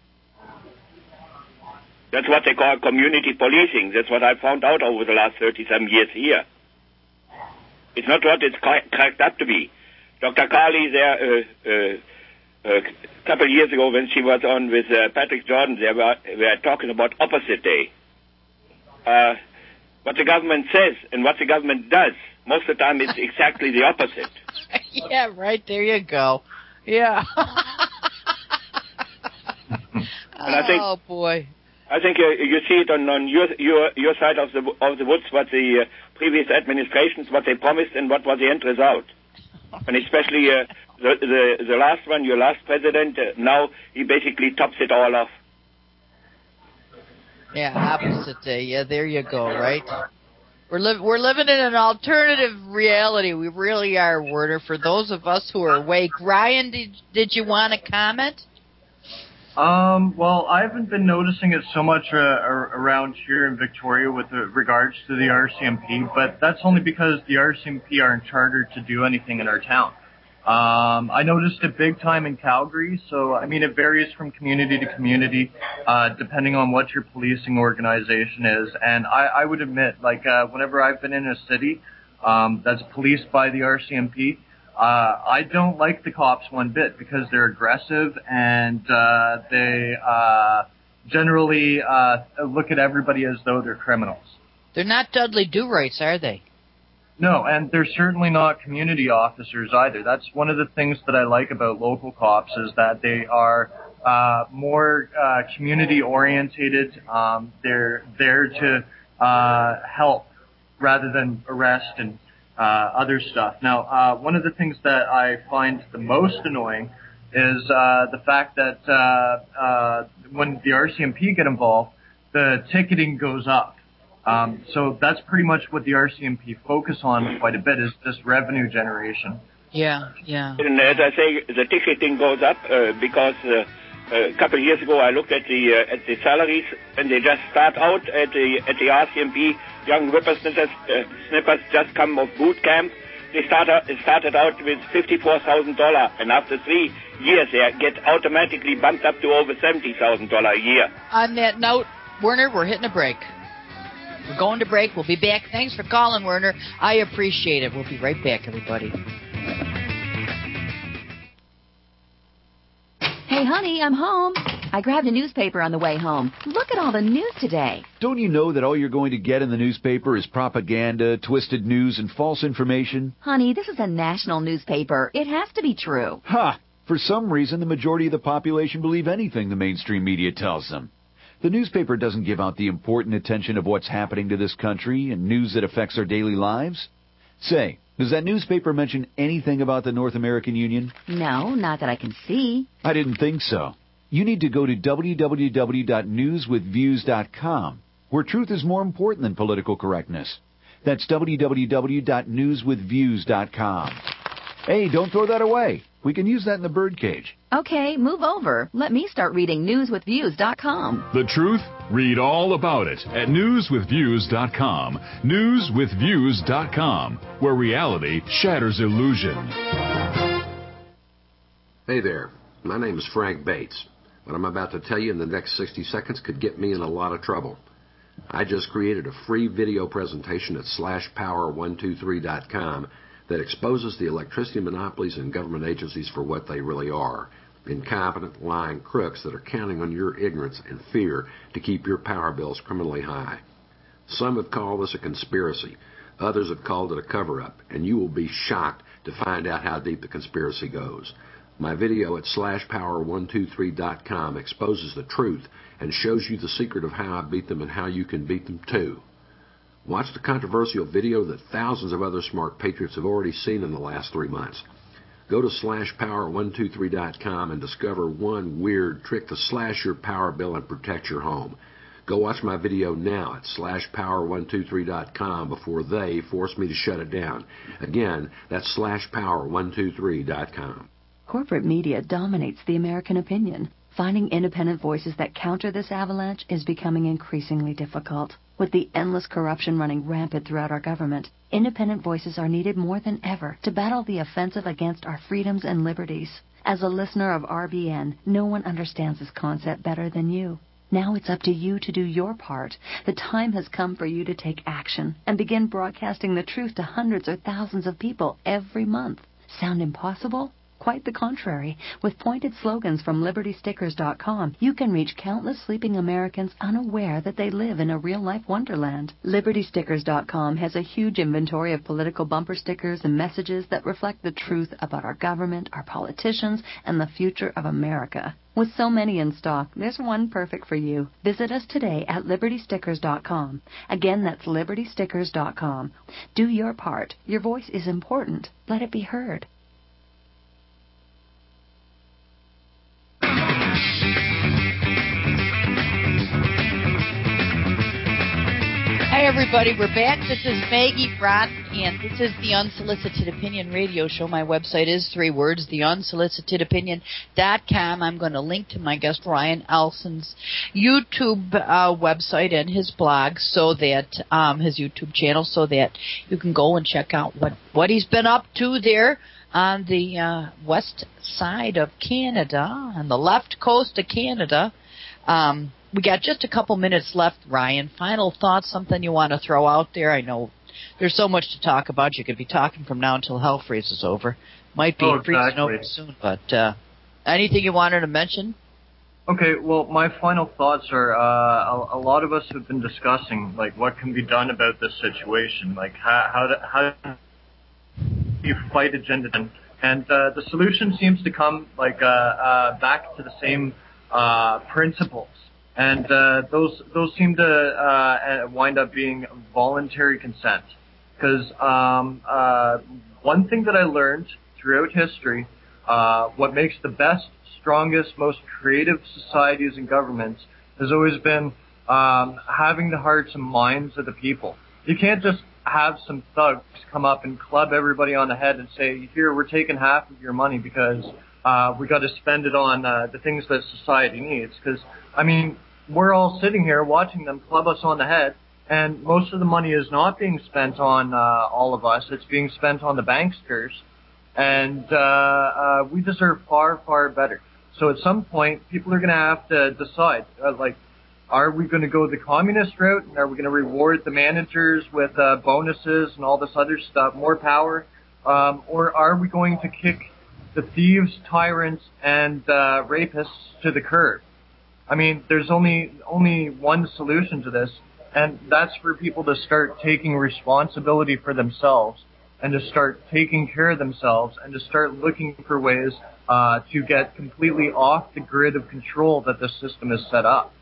That's what they call community policing. That's what I found out over the last thirty-some years here. It's not what it's cra- cracked up to be. Doctor Carly there uh, uh, a couple of years ago when she was on with uh, Patrick Jordan, they were, we were talking about opposite day. Uh, what the government says and what the government does, most of the time it's exactly the opposite. Yeah, right. There you go. Yeah. And I think, oh, boy. I think uh, you see it on, on your, your your side of the of the woods, what the uh, previous administrations, what they promised, and what was the end result. And especially uh, the, the the last one, your last president, uh, now he basically tops it all off. Yeah, opposite day. Yeah, there you go, right? We're, li- we're living in an alternative reality. We really are, Werner, for those of us who are awake. Ryan, did, did you want to comment? Um, well, I haven't been noticing it so much uh, ar- around here in Victoria with uh, regards to the R C M P, but that's only because the R C M P aren't chartered to do anything in our town. Um, I noticed it big time in Calgary, so I mean it varies from community to community, uh, depending on what your policing organization is. And I, I would admit, like uh, whenever I've been in a city um, that's policed by the R C M P, Uh, I don't like the cops one bit because they're aggressive and uh, they uh, generally uh, look at everybody as though they're criminals. They're not Dudley Do-Rights, are they? No, and they're certainly not community officers either. That's one of the things that I like about local cops is that they are uh, more uh, community-orientated. Um, they're there to uh, help rather than arrest and Uh, other stuff. Now, uh, one of the things that I find the most annoying is uh, the fact that uh, uh, when the R C M P get involved, the ticketing goes up. Um, so that's pretty much what the R C M P focus on quite a bit is just revenue generation. Yeah, yeah. And as I say, the ticketing goes up uh, because uh, a couple of years ago, I looked at the uh, at the salaries, and they just start out at the at the R C M P. Young whippersnippers uh, snippers just come off boot camp. They start out, they started out with fifty-four thousand dollars, and after three years, they get automatically bumped up to over seventy thousand dollars a year. On that note, Werner, we're hitting a break. We're going to break. We'll be back. Thanks for calling, Werner. I appreciate it. We'll be right back, everybody. Hey, honey, I'm home. I grabbed a newspaper on the way home. Look at all the news today. Don't you know that all you're going to get in the newspaper is propaganda, twisted news, and false information? Honey, this is a national newspaper. It has to be true. Ha! For some reason, the majority of the population believe anything the mainstream media tells them. The newspaper doesn't give out the important attention of what's happening to this country and news that affects our daily lives. Say, does that newspaper mention anything about the North American Union? No, not that I can see. I didn't think so. You need to go to w w w dot news with views dot com, where truth is more important than political correctness. That's w w w dot news with views dot com. Hey, don't throw that away. We can use that in the birdcage. Okay, move over. Let me start reading news with views dot com. The truth? Read all about it at news with views dot com. news with views dot com, where reality shatters illusion. Hey there. My name is Frank Bates. What I'm about to tell you in the next sixty seconds could get me in a lot of trouble. I just created a free video presentation at slash power one two three dot com that exposes the electricity monopolies and government agencies for what they really are: incompetent, lying crooks that are counting on your ignorance and fear to keep your power bills criminally high. Some have called this a conspiracy. Others have called it a cover-up, and you will be shocked to find out how deep the conspiracy goes. My video at slash power one two three dot com exposes the truth and shows you the secret of how I beat them and how you can beat them too. Watch the controversial video that thousands of other smart patriots have already seen in the last three months. Go to slash power one two three dot com and discover one weird trick to slash your power bill and protect your home. Go watch my video now at slash power one two three dot com before they force me to shut it down. Again, that's slash power one two three dot com. Corporate media dominates the American opinion. Finding independent voices that counter this avalanche is becoming increasingly difficult. With the endless corruption running rampant throughout our government, independent voices are needed more than ever to battle the offensive against our freedoms and liberties. As a listener of R B N, no one understands this concept better than you. Now it's up to you to do your part. The time has come for you to take action and begin broadcasting the truth to hundreds or thousands of people every month. Sound impossible? Quite the contrary. With pointed slogans from liberty stickers dot com, you can reach countless sleeping Americans unaware that they live in a real-life wonderland. liberty stickers dot com has a huge inventory of political bumper stickers and messages that reflect the truth about our government, our politicians, and the future of America. With so many in stock, there's one perfect for you. Visit us today at liberty stickers dot com. Again, that's liberty stickers dot com. Do your part. Your voice is important. Let it be heard. Hi, everybody. We're back. This is Maggie Brott, and this is the Unsolicited Opinion Radio Show. My website is three words, the unsolicited opinion dot com. I'm going to link to my guest Ryan Elson's YouTube uh, website and his blog, so that um, his YouTube channel, so that you can go and check out what, what he's been up to there on the uh, west side of Canada, on the left coast of Canada. Um, we got just a couple minutes left, Ryan. Final thoughts, something you want to throw out there? I know there's so much to talk about. You could be talking from now until hell freezes over. Might be oh, freezing exactly. over soon, but uh, anything you wanted to mention? Okay, well, my final thoughts are, uh, a, a lot of us have been discussing, like, what can be done about this situation, like, how, how, to, how do you fight agenda, and uh, the solution seems to come, like, uh, uh, back to the same uh, principles. And uh, those those seem to uh, wind up being voluntary consent. Because um, uh, one thing that I learned throughout history, uh, what makes the best, strongest, most creative societies and governments has always been um, having the hearts and minds of the people. You can't just have some thugs come up and club everybody on the head and say, here, we're taking half of your money because Uh, we got to spend it on uh, the things that society needs. Because, I mean, we're all sitting here watching them club us on the head, and most of the money is not being spent on uh, all of us. It's being spent on the banksters. And uh, uh, we deserve far, far better. So at some point, people are going to have to decide, uh, like, are we going to go the communist route, and are we going to reward the managers with uh, bonuses and all this other stuff, more power, um, or are we going to kick the thieves, tyrants, and uh, rapists to the curb? I mean, there's only only one solution to this, and that's for people to start taking responsibility for themselves, and to start taking care of themselves, and to start looking for ways uh, to get completely off the grid of control that the system has set up.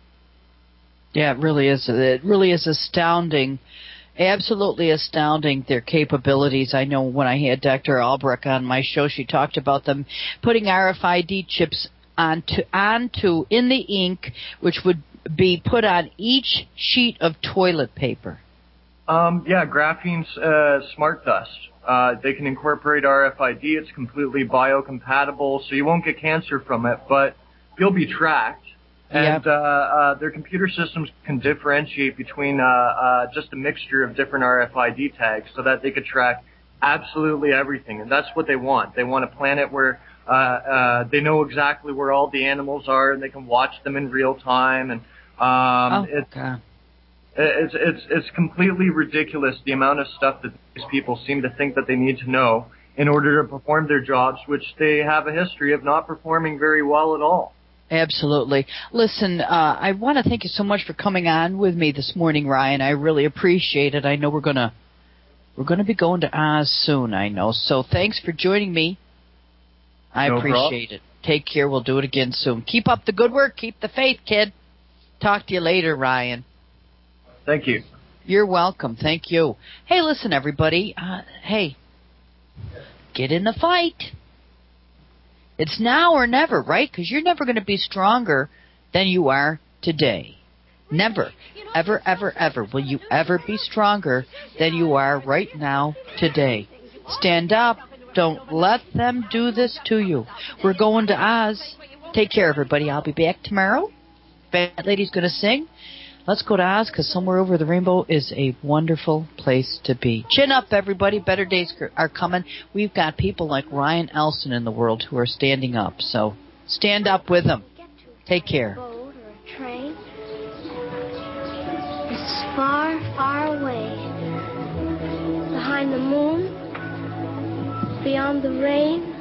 Yeah, it really is. It really is astounding, absolutely astounding, their capabilities. I know when I had Doctor Albrecht on my show, she talked about them putting R F I D chips onto, onto in the ink, which would be put on each sheet of toilet paper. Um, yeah, graphene's uh, smart dust. Uh, they can incorporate R F I D. It's completely biocompatible, so you won't get cancer from it, but you'll be tracked. And Yep. uh, uh, their computer systems can differentiate between uh, uh, just a mixture of different R F I D tags so that they could track absolutely everything. And that's what they want. They want a planet where uh, uh, they know exactly where all the animals are, and they can watch them in real time. And um, oh, it's, God. it's it's it's completely ridiculous the amount of stuff that these people seem to think that they need to know in order to perform their jobs, which they have a history of not performing very well at all. Absolutely. Listen, uh, I want to thank you so much for coming on with me this morning, Ryan. I really appreciate it. I know we're gonna we're gonna be going to Oz soon. I know. So thanks for joining me. I No appreciate problem. it. Take care. We'll do it again soon. Keep up the good work. Keep the faith, kid. Talk to you later, Ryan. Thank you. You're welcome. Thank you. Hey, listen, everybody. Uh, hey, get in the fight. It's now or never, right? Because you're never going to be stronger than you are today. Never, ever, ever, ever will you ever be stronger than you are right now today. Stand up. Don't let them do this to you. We're going to Oz. Take care, everybody. I'll be back tomorrow. Fat Lady's going to sing. Let's go to Oz, because somewhere over the rainbow is a wonderful place to be. Chin up, everybody. Better days are coming. We've got people like Ryan Elson in the world who are standing up. So stand up with them. Take care. Boat or a train. It's far, far away. Behind the moon, beyond the rain,